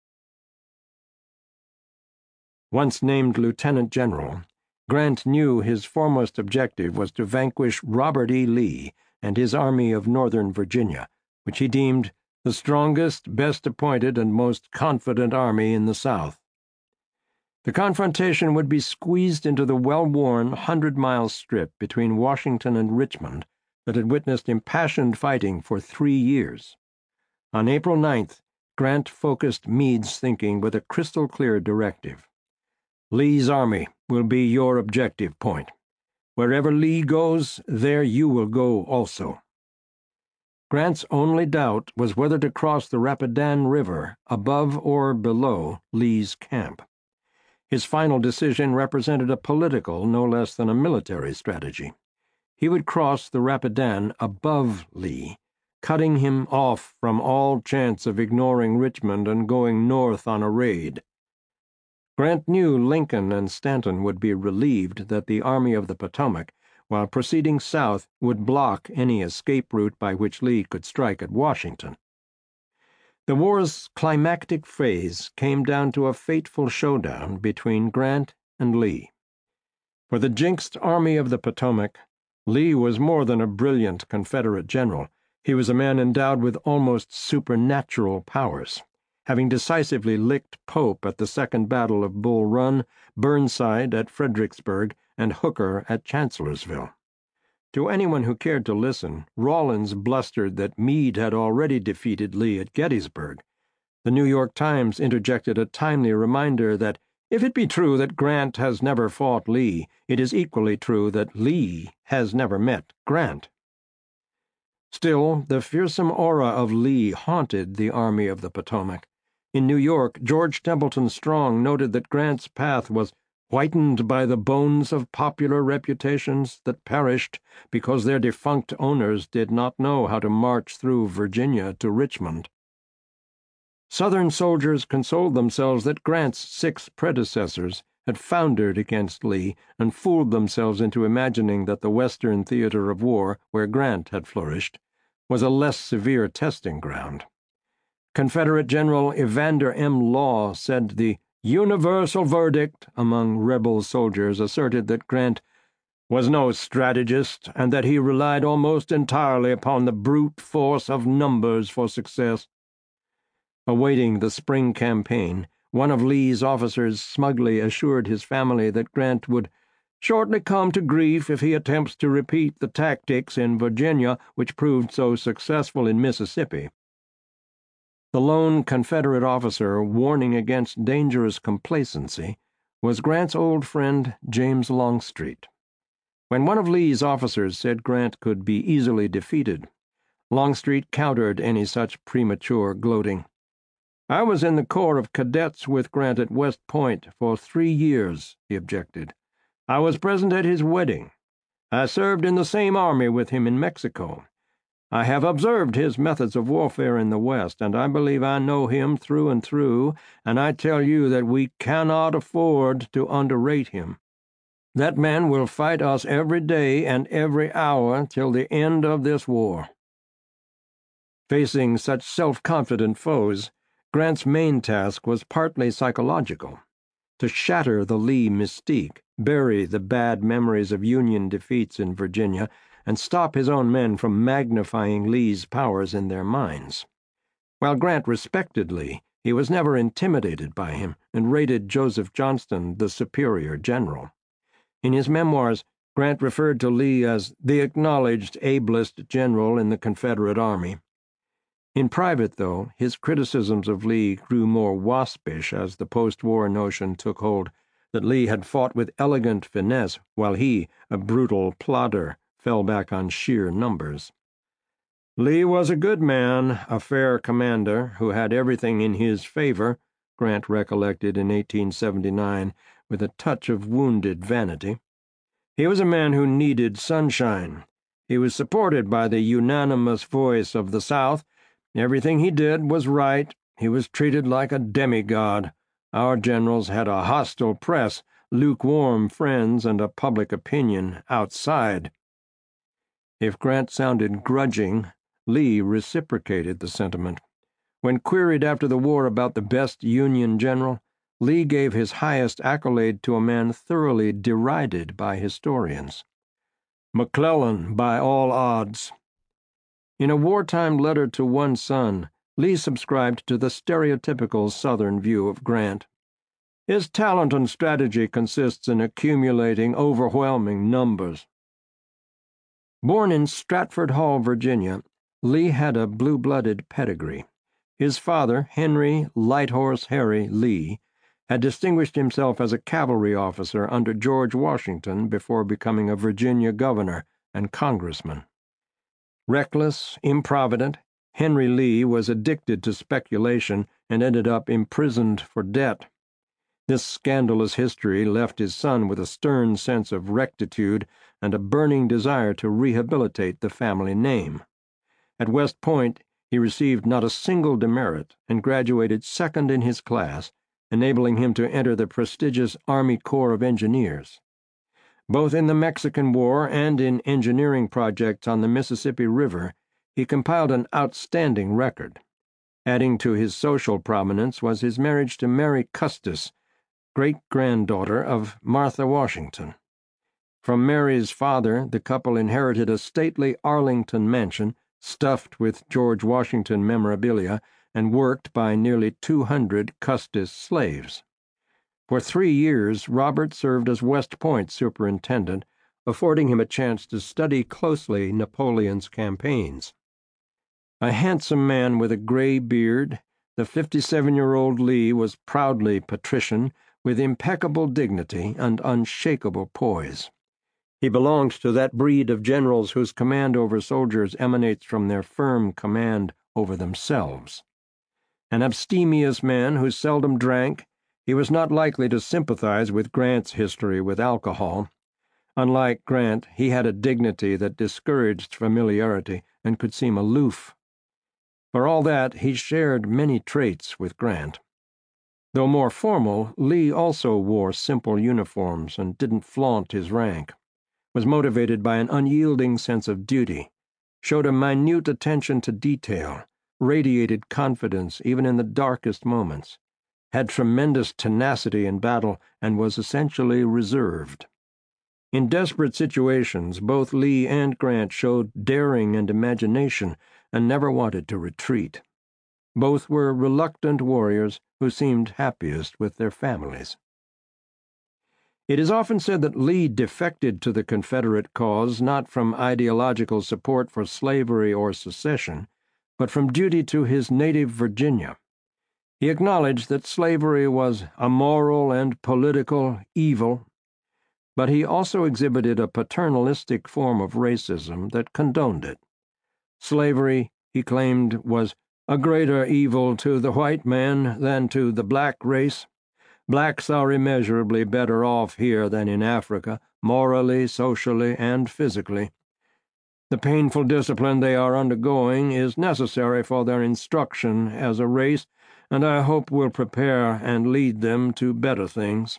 Once named lieutenant general, Grant knew his foremost objective was to vanquish Robert E. Lee and his Army of Northern Virginia, which he deemed the strongest, best appointed, and most confident army in the South. The confrontation would be squeezed into the well-worn 100-mile strip between Washington and Richmond that had witnessed impassioned fighting for 3 years. On April 9th, Grant focused Meade's thinking with a crystal-clear directive. Lee's army will be your objective point. Wherever Lee goes, there you will go also. Grant's only doubt was whether to cross the Rapidan River above or below Lee's camp. His final decision represented a political no less than a military strategy. He would cross the Rapidan above Lee, cutting him off from all chance of ignoring Richmond and going north on a raid. Grant knew Lincoln and Stanton would be relieved that the Army of the Potomac, while proceeding south, would block any escape route by which Lee could strike at Washington. The war's climactic phase came down to a fateful showdown between Grant and Lee. For the jinxed Army of the Potomac, Lee was more than a brilliant Confederate general. He was a man endowed with almost supernatural powers, having decisively licked Pope at the Second Battle of Bull Run, Burnside at Fredericksburg, and Hooker at Chancellorsville. To anyone who cared to listen, Rawlins blustered that Meade had already defeated Lee at Gettysburg. The New York Times interjected a timely reminder that if it be true that Grant has never fought Lee, it is equally true that Lee has never met Grant. Still, the fearsome aura of Lee haunted the Army of the Potomac. In New York, George Templeton Strong noted that Grant's path was whitened by the bones of popular reputations that perished because their defunct owners did not know how to march through Virginia to Richmond. Southern soldiers consoled themselves that Grant's 6 predecessors had foundered against Lee and fooled themselves into imagining that the Western theater of war, where Grant had flourished, was a less severe testing ground. Confederate General Evander M. Law said the universal verdict among rebel soldiers asserted that Grant was no strategist and that he relied almost entirely upon the brute force of numbers for success. Awaiting the spring campaign, one of Lee's officers smugly assured his family that Grant would shortly come to grief if he attempts to repeat the tactics in Virginia which proved so successful in Mississippi. The lone Confederate officer warning against dangerous complacency was Grant's old friend James Longstreet. When one of Lee's officers said Grant could be easily defeated, Longstreet countered any such premature gloating. "I was in the Corps of Cadets with Grant at West Point for 3 years," he objected. "I was present at his wedding. I served in the same army with him in Mexico. I have observed his methods of warfare in the West, and I believe I know him through and through, and I tell you that we cannot afford to underrate him. That man will fight us every day and every hour till the end of this war." Facing such self-confident foes, Grant's main task was partly psychological: to shatter the Lee mystique, bury the bad memories of Union defeats in Virginia, and stop his own men from magnifying Lee's powers in their minds. While Grant respected Lee, he was never intimidated by him and rated Joseph Johnston the superior general. In his memoirs, Grant referred to Lee as the acknowledged ablest general in the Confederate Army. In private, though, his criticisms of Lee grew more waspish as the post-war notion took hold that Lee had fought with elegant finesse while he, a brutal plodder, fell back on sheer numbers. "Lee was a good man, a fair commander, who had everything in his favor," Grant recollected in 1879 with a touch of wounded vanity. "He was a man who needed sunshine. He was supported by the unanimous voice of the South. Everything he did was right. He was treated like a demigod. Our generals had a hostile press, lukewarm friends, and a public opinion outside." If Grant sounded grudging, Lee reciprocated the sentiment. When queried after the war about the best Union general, Lee gave his highest accolade to a man thoroughly derided by historians: "McClellan, by all odds." In a wartime letter to one son, Lee subscribed to the stereotypical Southern view of Grant. "His talent and strategy consists in accumulating overwhelming numbers." Born in Stratford Hall, Virginia, Lee had a blue-blooded pedigree. His father, Henry Lighthorse Harry Lee, had distinguished himself as a cavalry officer under George Washington before becoming a Virginia governor and congressman. Reckless, improvident, Henry Lee was addicted to speculation and ended up imprisoned for debt. This scandalous history left his son with a stern sense of rectitude and a burning desire to rehabilitate the family name. At West Point, he received not a single demerit and graduated second in his class, enabling him to enter the prestigious Army Corps of Engineers. Both in the Mexican War and in engineering projects on the Mississippi River, he compiled an outstanding record. Adding to his social prominence was his marriage to Mary Custis, great-granddaughter of Martha Washington. From Mary's father, the couple inherited a stately Arlington mansion stuffed with George Washington memorabilia and worked by nearly 200 Custis slaves. For 3 years, Robert served as West Point superintendent, affording him a chance to study closely Napoleon's campaigns. A handsome man with a gray beard, the 57-year-old Lee was proudly patrician, with impeccable dignity and unshakable poise. He belonged to that breed of generals whose command over soldiers emanates from their firm command over themselves. An abstemious man who seldom drank, he was not likely to sympathize with Grant's history with alcohol. Unlike Grant, he had a dignity that discouraged familiarity and could seem aloof. For all that, he shared many traits with Grant. Though more formal, Lee also wore simple uniforms and didn't flaunt his rank, was motivated by an unyielding sense of duty, showed a minute attention to detail, radiated confidence even in the darkest moments, had tremendous tenacity in battle, and was essentially reserved. In desperate situations, both Lee and Grant showed daring and imagination and never wanted to retreat. Both were reluctant warriors who seemed happiest with their families. It is often said that Lee defected to the Confederate cause not from ideological support for slavery or secession, but from duty to his native Virginia. He acknowledged that slavery was a moral and political evil, but he also exhibited a paternalistic form of racism that condoned it. Slavery, he claimed, was a greater evil to the white man than to the black race. Blacks are immeasurably better off here than in Africa, morally, socially, and physically. The painful discipline they are undergoing is necessary for their instruction as a race, and I hope will prepare and lead them to better things.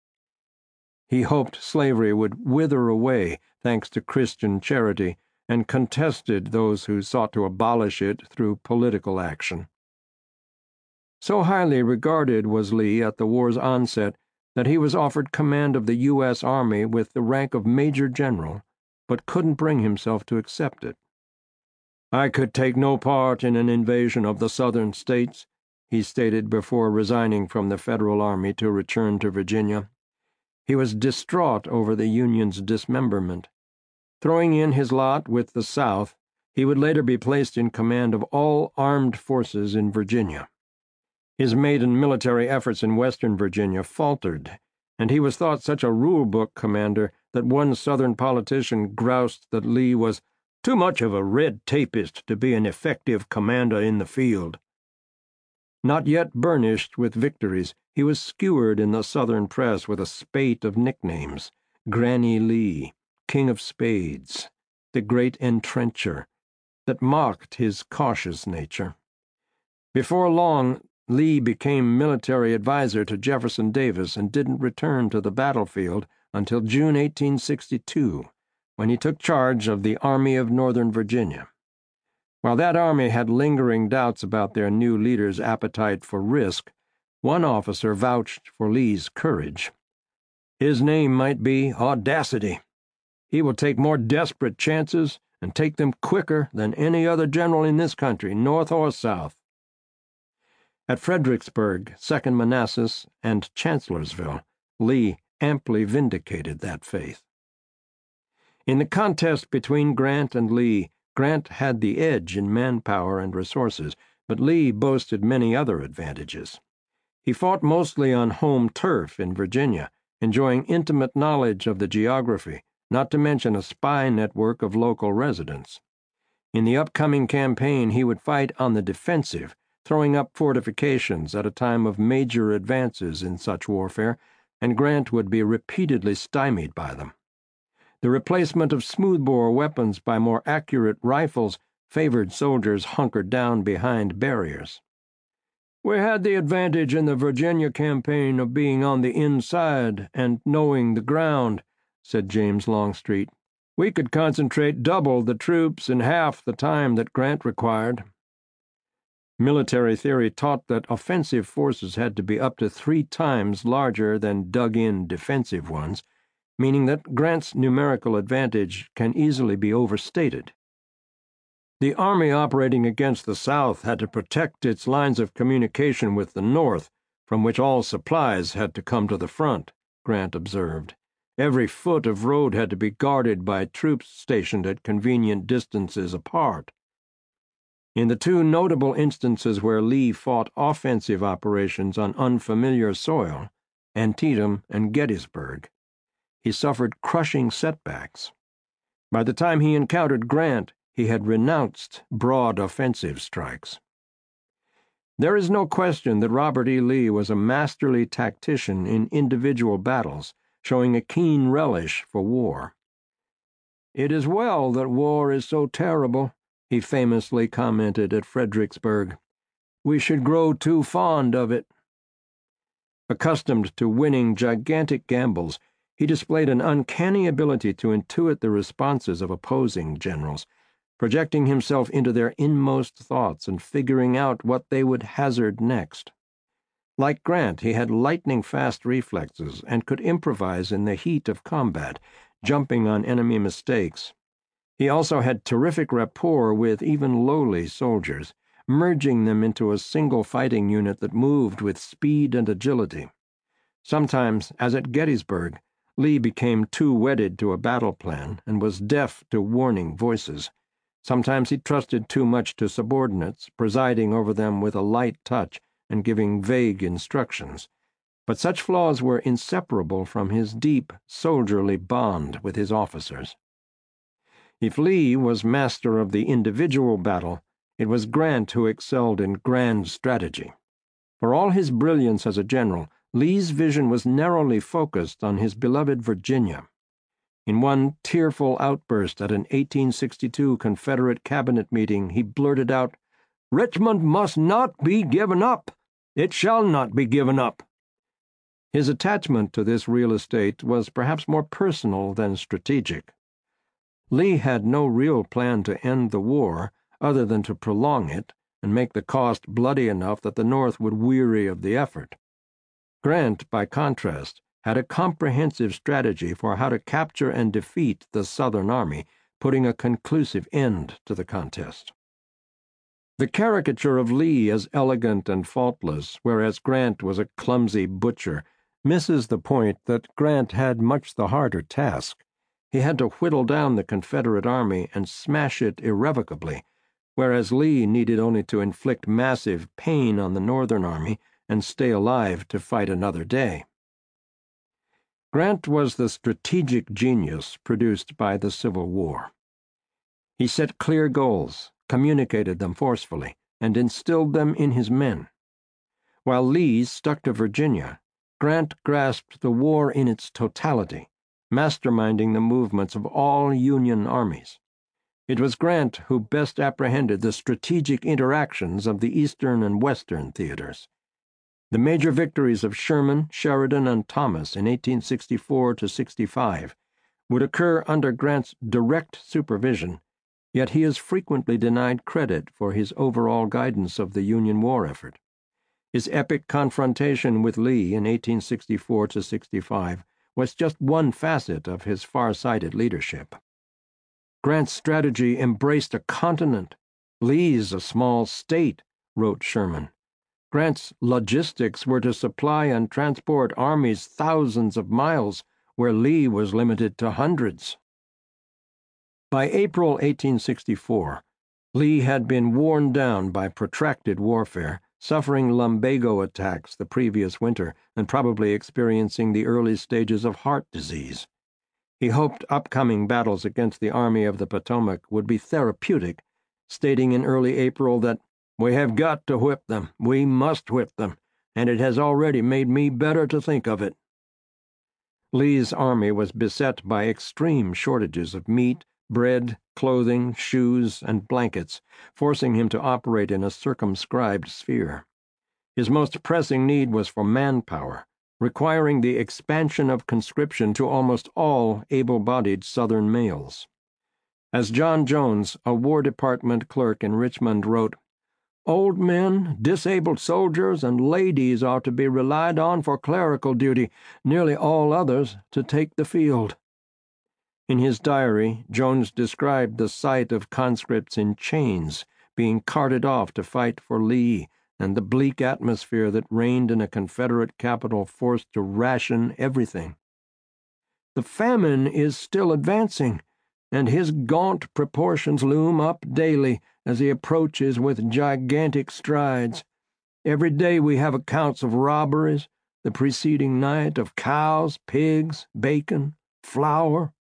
He hoped slavery would wither away thanks to Christian charity, and contested those who sought to abolish it through political action. So highly regarded was Lee at the war's onset that he was offered command of the U.S. Army with the rank of Major General, but couldn't bring himself to accept it. "I could take no part in an invasion of the Southern states," he stated before resigning from the Federal Army to return to Virginia. He was distraught over the Union's dismemberment. Throwing in his lot with the South, he would later be placed in command of all armed forces in Virginia. His maiden military efforts in Western Virginia faltered, and he was thought such a rule-book commander that one Southern politician groused that Lee was too much of a red-tapist to be an effective commander in the field. Not yet burnished with victories, he was skewered in the Southern press with a spate of nicknames: Granny Lee, King of Spades, the Great Entrencher, that mocked his cautious nature. Before long, Lee became military advisor to Jefferson Davis and didn't return to the battlefield until June 1862, when he took charge of the Army of Northern Virginia. While that army had lingering doubts about their new leader's appetite for risk, one officer vouched for Lee's courage. "His name might be Audacity. He will take more desperate chances and take them quicker than any other general in this country, North or South." At Fredericksburg, Second Manassas, and Chancellorsville, Lee amply vindicated that faith. In the contest between Grant and Lee, Grant had the edge in manpower and resources, but Lee boasted many other advantages. He fought mostly on home turf in Virginia, enjoying intimate knowledge of the geography, not to mention a spy network of local residents. In the upcoming campaign, he would fight on the defensive, throwing up fortifications at a time of major advances in such warfare, and Grant would be repeatedly stymied by them. The replacement of smoothbore weapons by more accurate rifles favored soldiers hunkered down behind barriers. "We had the advantage in the Virginia campaign of being on the inside and knowing the ground," said James Longstreet. "We could concentrate double the troops in half the time that Grant required." Military theory taught that offensive forces had to be up to 3 times larger than dug-in defensive ones, meaning that Grant's numerical advantage can easily be overstated. The Army operating against the South had to protect its lines of communication with the North, from which all supplies had to come to the front, Grant observed. Every foot of road had to be guarded by troops stationed at convenient distances apart. In the 2 notable instances where Lee fought offensive operations on unfamiliar soil, Antietam and Gettysburg, he suffered crushing setbacks. By the time he encountered Grant, he had renounced broad offensive strikes. There is no question that Robert E. Lee was a masterly tactician in individual battles, showing a keen relish for war. "It is well that war is so terrible," he famously commented at Fredericksburg. "We should grow too fond of it." Accustomed to winning gigantic gambles, he displayed an uncanny ability to intuit the responses of opposing generals, projecting himself into their inmost thoughts and figuring out what they would hazard next. Like Grant, he had lightning-fast reflexes and could improvise in the heat of combat, jumping on enemy mistakes. He also had terrific rapport with even lowly soldiers, merging them into a single fighting unit that moved with speed and agility. Sometimes, as at Gettysburg, Lee became too wedded to a battle plan and was deaf to warning voices. Sometimes he trusted too much to subordinates, presiding over them with a light touch and giving vague instructions. But such flaws were inseparable from his deep, soldierly bond with his officers. If Lee was master of the individual battle, it was Grant who excelled in grand strategy. For all his brilliance as a general, Lee's vision was narrowly focused on his beloved Virginia. In one tearful outburst at an 1862 Confederate cabinet meeting, he blurted out, "Richmond must not be given up. It shall not be given up." His attachment to this real estate was perhaps more personal than strategic. Lee had no real plan to end the war other than to prolong it and make the cost bloody enough that the North would weary of the effort. Grant, by contrast, had a comprehensive strategy for how to capture and defeat the Southern Army, putting a conclusive end to the contest. The caricature of Lee as elegant and faultless, whereas Grant was a clumsy butcher, misses the point that Grant had much the harder task. He had to whittle down the Confederate Army and smash it irrevocably, whereas Lee needed only to inflict massive pain on the Northern Army and stay alive to fight another day. Grant was the strategic genius produced by the Civil War. He set clear goals, communicated them forcefully, and instilled them in his men. While Lee stuck to Virginia, Grant grasped the war in its totality, masterminding the movements of all Union armies. It was Grant who best apprehended the strategic interactions of the Eastern and Western theaters. The major victories of Sherman, Sheridan, and Thomas in 1864–65 would occur under Grant's direct supervision, yet he is frequently denied credit for his overall guidance of the Union war effort. His epic confrontation with Lee in 1864–65 was just one facet of his far-sighted leadership. Grant's strategy embraced a continent. Lee's a small state, wrote Sherman. Grant's logistics were to supply and transport armies thousands of miles, where Lee was limited to hundreds. By April 1864, Lee had been worn down by protracted warfare, suffering lumbago attacks the previous winter and probably experiencing the early stages of heart disease. He hoped upcoming battles against the Army of the Potomac would be therapeutic, stating in early April that "We have got to whip them, we must whip them, and it has already made me better to think of it." Lee's army was beset by extreme shortages of meat, bread, clothing, shoes, and blankets, forcing him to operate in a circumscribed sphere. His most pressing need was for manpower, requiring the expansion of conscription to almost all able-bodied Southern males. As John Jones, a War Department clerk in Richmond, wrote, "Old men, disabled soldiers, and ladies are to be relied on for clerical duty, nearly all others to take the field." In his diary, Jones described the sight of conscripts in chains being carted off to fight for Lee, and the bleak atmosphere that reigned in a Confederate capital forced to ration everything. "The famine is still advancing, and his gaunt proportions loom up daily as he approaches with gigantic strides. Every day we have accounts of robberies, the preceding night of cows, pigs, bacon, flour."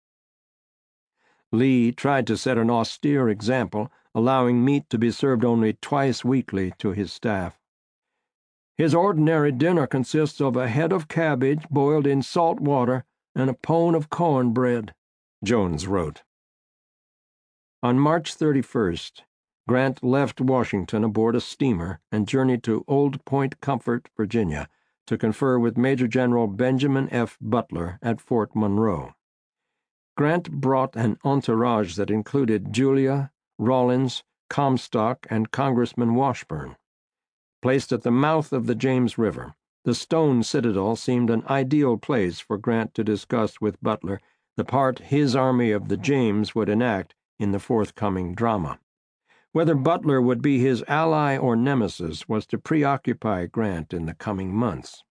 Lee tried to set an austere example, allowing meat to be served only twice weekly to his staff. "His ordinary dinner consists of a head of cabbage boiled in salt water and a pone of corn bread," Jones wrote. On March 31st, Grant left Washington aboard a steamer and journeyed to Old Point Comfort, Virginia, to confer with Major General Benjamin F. Butler at Fort Monroe. Grant brought an entourage that included Julia, Rawlins, Comstock, and Congressman Washburn. Placed at the mouth of the James River, the stone citadel seemed an ideal place for Grant to discuss with Butler the part his Army of the James would enact in the forthcoming drama. Whether Butler would be his ally or nemesis was to preoccupy Grant in the coming months.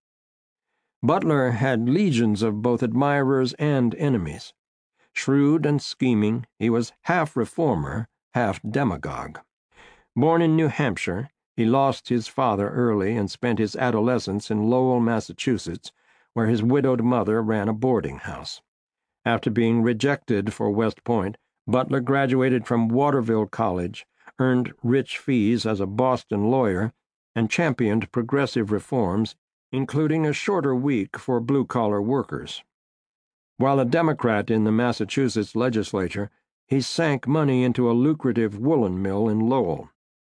Butler had legions of both admirers and enemies. Shrewd and scheming, he was half reformer, half demagogue. Born in New Hampshire, he lost his father early and spent his adolescence in Lowell, Massachusetts, where his widowed mother ran a boarding house. After being rejected for West Point, Butler graduated from Waterville College, earned rich fees as a Boston lawyer, and championed progressive reforms, including a shorter week for blue-collar workers. While a Democrat in the Massachusetts legislature, he sank money into a lucrative woolen mill in Lowell.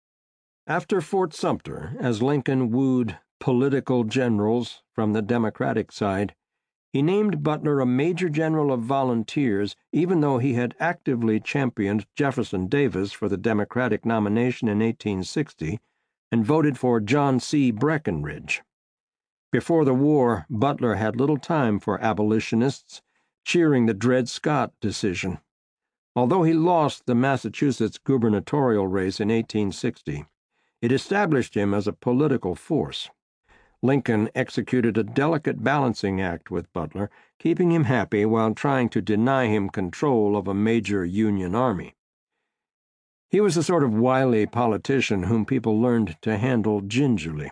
After Fort Sumter, as Lincoln wooed political generals from the Democratic side, he named Butler a Major General of Volunteers, even though he had actively championed Jefferson Davis for the Democratic nomination in 1860 and voted for John C. Breckinridge. Before the war, Butler had little time for abolitionists, cheering the Dred Scott decision. Although he lost the Massachusetts gubernatorial race in 1860, it established him as a political force. Lincoln executed a delicate balancing act with Butler, keeping him happy while trying to deny him control of a major Union army. He was the sort of wily politician whom people learned to handle gingerly.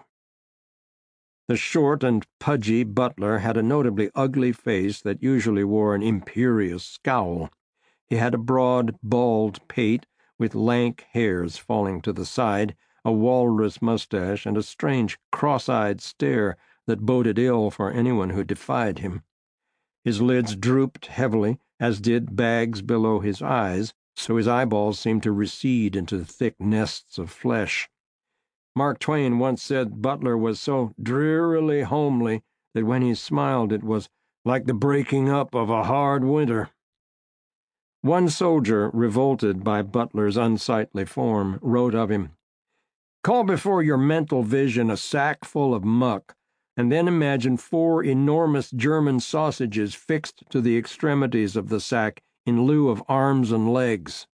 The short and pudgy Butler had a notably ugly face that usually wore an imperious scowl. He had a broad, bald pate with lank hairs falling to the side, a walrus mustache, and a strange cross-eyed stare that boded ill for anyone who defied him. His lids drooped heavily, as did bags below his eyes, so his eyeballs seemed to recede into thick nests of flesh. Mark Twain once said Butler was so drearily homely that when he smiled it was like the breaking up of a hard winter. One soldier, revolted by Butler's unsightly form, wrote of him, "Call before your mental vision a sack full of muck, and then imagine 4 enormous German sausages fixed to the extremities of the sack in lieu of arms and legs."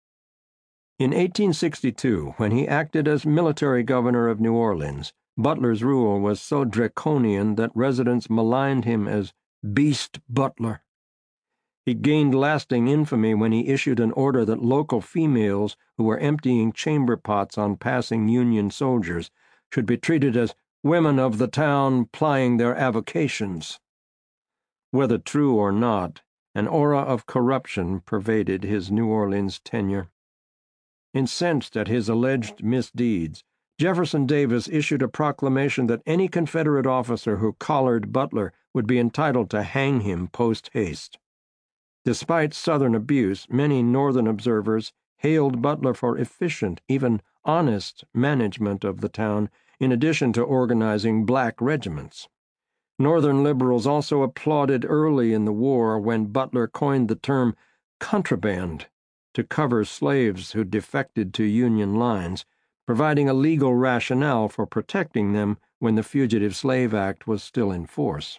In 1862, when he acted as military governor of New Orleans, Butler's rule was so draconian that residents maligned him as Beast Butler. He gained lasting infamy when he issued an order that local females who were emptying chamber pots on passing Union soldiers should be treated as women of the town plying their avocations. Whether true or not, an aura of corruption pervaded his New Orleans tenure. Incensed at his alleged misdeeds, Jefferson Davis issued a proclamation that any Confederate officer who collared Butler would be entitled to hang him post haste. Despite Southern abuse, many Northern observers hailed Butler for efficient, even honest, management of the town in addition to organizing black regiments. Northern liberals also applauded early in the war when Butler coined the term contraband to cover slaves who defected to Union lines, providing a legal rationale for protecting them when the Fugitive Slave Act was still in force.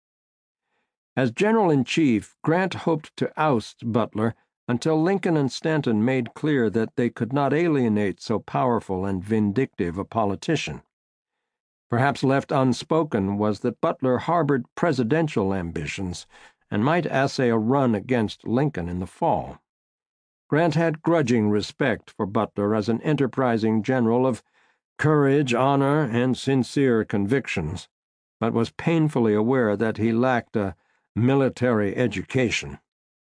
As General-in-Chief, Grant hoped to oust Butler until Lincoln and Stanton made clear that they could not alienate so powerful and vindictive a politician. Perhaps left unspoken was that Butler harbored presidential ambitions and might essay a run against Lincoln in the fall. Grant had grudging respect for Butler as an enterprising general of courage, honor, and sincere convictions, but was painfully aware that he lacked a military education.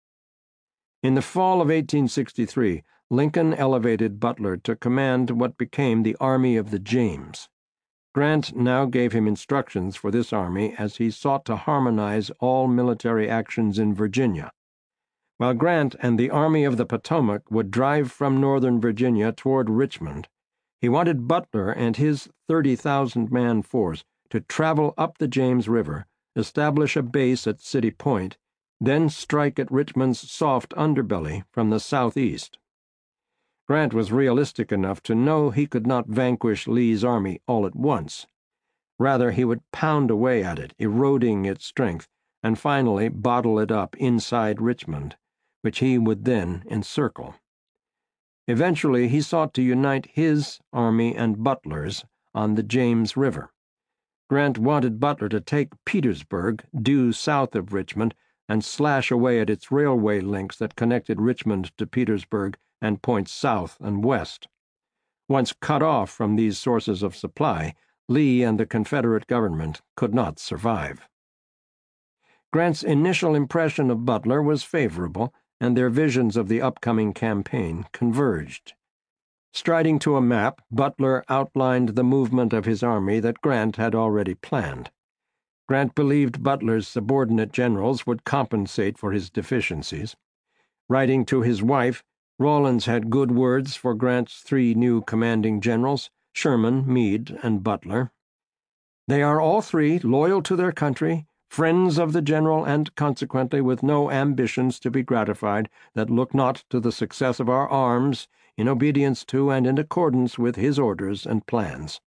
In the fall of 1863, Lincoln elevated Butler to command what became the Army of the James. Grant now gave him instructions for this army as he sought to harmonize all military actions in Virginia. While Grant and the Army of the Potomac would drive from northern Virginia toward Richmond, he wanted Butler and his 30,000-man force to travel up the James River, establish a base at City Point, then strike at Richmond's soft underbelly from the southeast. Grant was realistic enough to know he could not vanquish Lee's army all at once. Rather, he would pound away at it, eroding its strength, and finally bottle it up inside Richmond, which he would then encircle. Eventually, he sought to unite his army and Butler's on the James River. Grant wanted Butler to take Petersburg, due south of Richmond, and slash away at its railway links that connected Richmond to Petersburg and points south and west. Once cut off from these sources of supply, Lee and the Confederate government could not survive. Grant's initial impression of Butler was favorable, and their visions of the upcoming campaign converged. Striding to a map, Butler outlined the movement of his army that Grant had already planned. Grant believed Butler's subordinate generals would compensate for his deficiencies. Writing to his wife, Rawlins had good words for Grant's three new commanding generals, Sherman, Meade, and Butler. They are all three loyal to their country, friends of the general, and consequently with no ambitions to be gratified that look not to the success of our arms, in obedience to and in accordance with his orders and plans.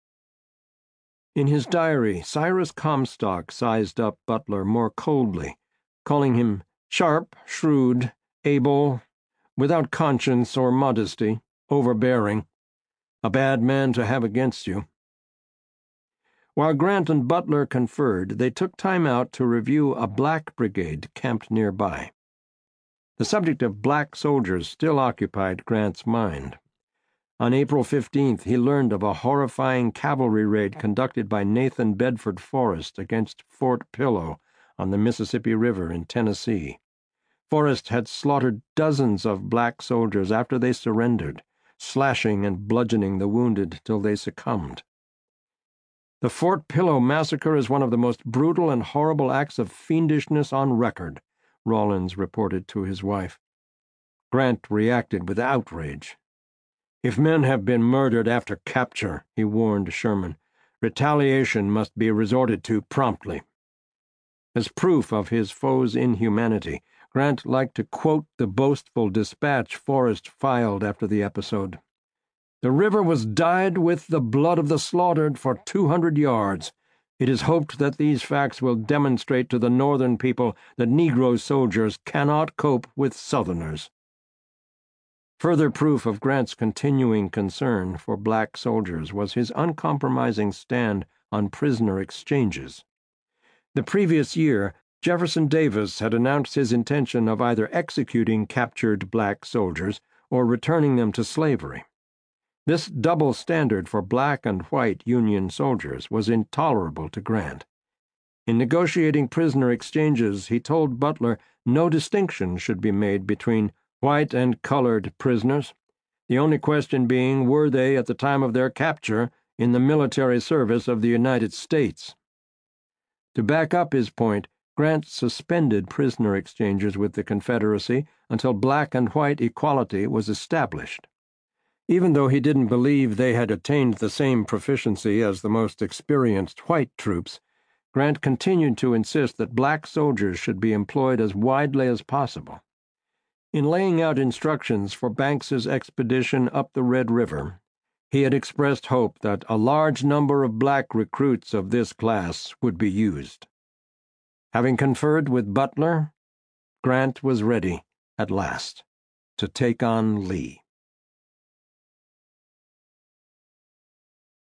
In his diary, Cyrus Comstock sized up Butler more coldly, calling him sharp, shrewd, able, without conscience or modesty, overbearing, a bad man to have against you. While Grant and Butler conferred, they took time out to review a black brigade camped nearby. The subject of black soldiers still occupied Grant's mind. On April 15th, he learned of a horrifying cavalry raid conducted by Nathan Bedford Forrest against Fort Pillow on the Mississippi River in Tennessee. Forrest had slaughtered dozens of black soldiers after they surrendered, slashing and bludgeoning the wounded till they succumbed. The Fort Pillow massacre is one of the most brutal and horrible acts of fiendishness on record, Rawlins reported to his wife. Grant reacted with outrage. If men have been murdered after capture, he warned Sherman, retaliation must be resorted to promptly. As proof of his foe's inhumanity, Grant liked to quote the boastful dispatch Forrest filed after the episode. The river was dyed with the blood of the slaughtered for 200 yards. It is hoped that these facts will demonstrate to the Northern people that Negro soldiers cannot cope with Southerners. Further proof of Grant's continuing concern for black soldiers was his uncompromising stand on prisoner exchanges. The previous year, Jefferson Davis had announced his intention of either executing captured black soldiers or returning them to slavery. This double standard for black and white Union soldiers was intolerable to Grant. In negotiating prisoner exchanges, he told Butler no distinction should be made between white and colored prisoners, the only question being were they, at the time of their capture, in the military service of the United States. To back up his point, Grant suspended prisoner exchanges with the Confederacy until black and white equality was established. Even though he didn't believe they had attained the same proficiency as the most experienced white troops, Grant continued to insist that black soldiers should be employed as widely as possible. In laying out instructions for Banks's expedition up the Red River, he had expressed hope that a large number of black recruits of this class would be used. Having conferred with Butler, Grant was ready, at last, to take on Lee.